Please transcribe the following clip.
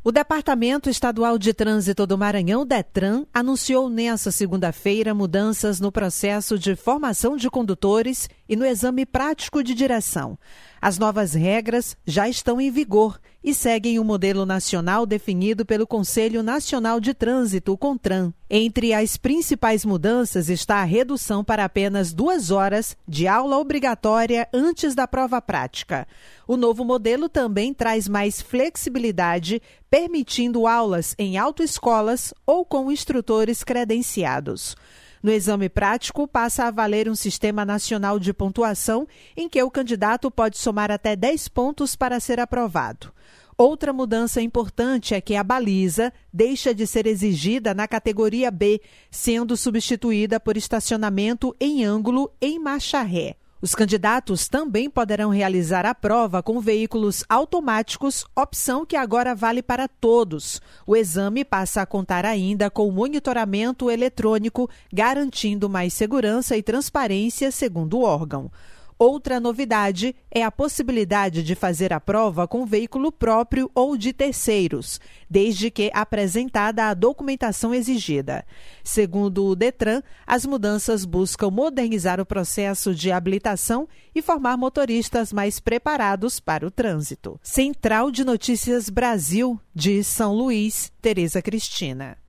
O Departamento Estadual de Trânsito do Maranhão, DETRAN, anunciou nesta segunda-feira mudanças no processo de formação de condutores e no exame prático de direção. As novas regras já estão em vigor e seguem o modelo nacional definido pelo Conselho Nacional de Trânsito, o CONTRAN. Entre as principais mudanças está a redução para apenas 2 horas de aula obrigatória antes da prova prática. O novo modelo também traz mais flexibilidade, permitindo aulas em autoescolas ou com instrutores credenciados. No exame prático, passa a valer um sistema nacional de pontuação em que o candidato pode somar até 10 pontos para ser aprovado. Outra mudança importante é que a baliza deixa de ser exigida na categoria B, sendo substituída por estacionamento em ângulo em marcha ré. Os candidatos também poderão realizar a prova com veículos automáticos, opção que agora vale para todos. O exame passa a contar ainda com monitoramento eletrônico, garantindo mais segurança e transparência, segundo o órgão. Outra novidade é a possibilidade de fazer a prova com veículo próprio ou de terceiros, desde que apresentada a documentação exigida. Segundo o DETRAN, as mudanças buscam modernizar o processo de habilitação e formar motoristas mais preparados para o trânsito. Central de Notícias Brasil, de São Luís, Tereza Cristina.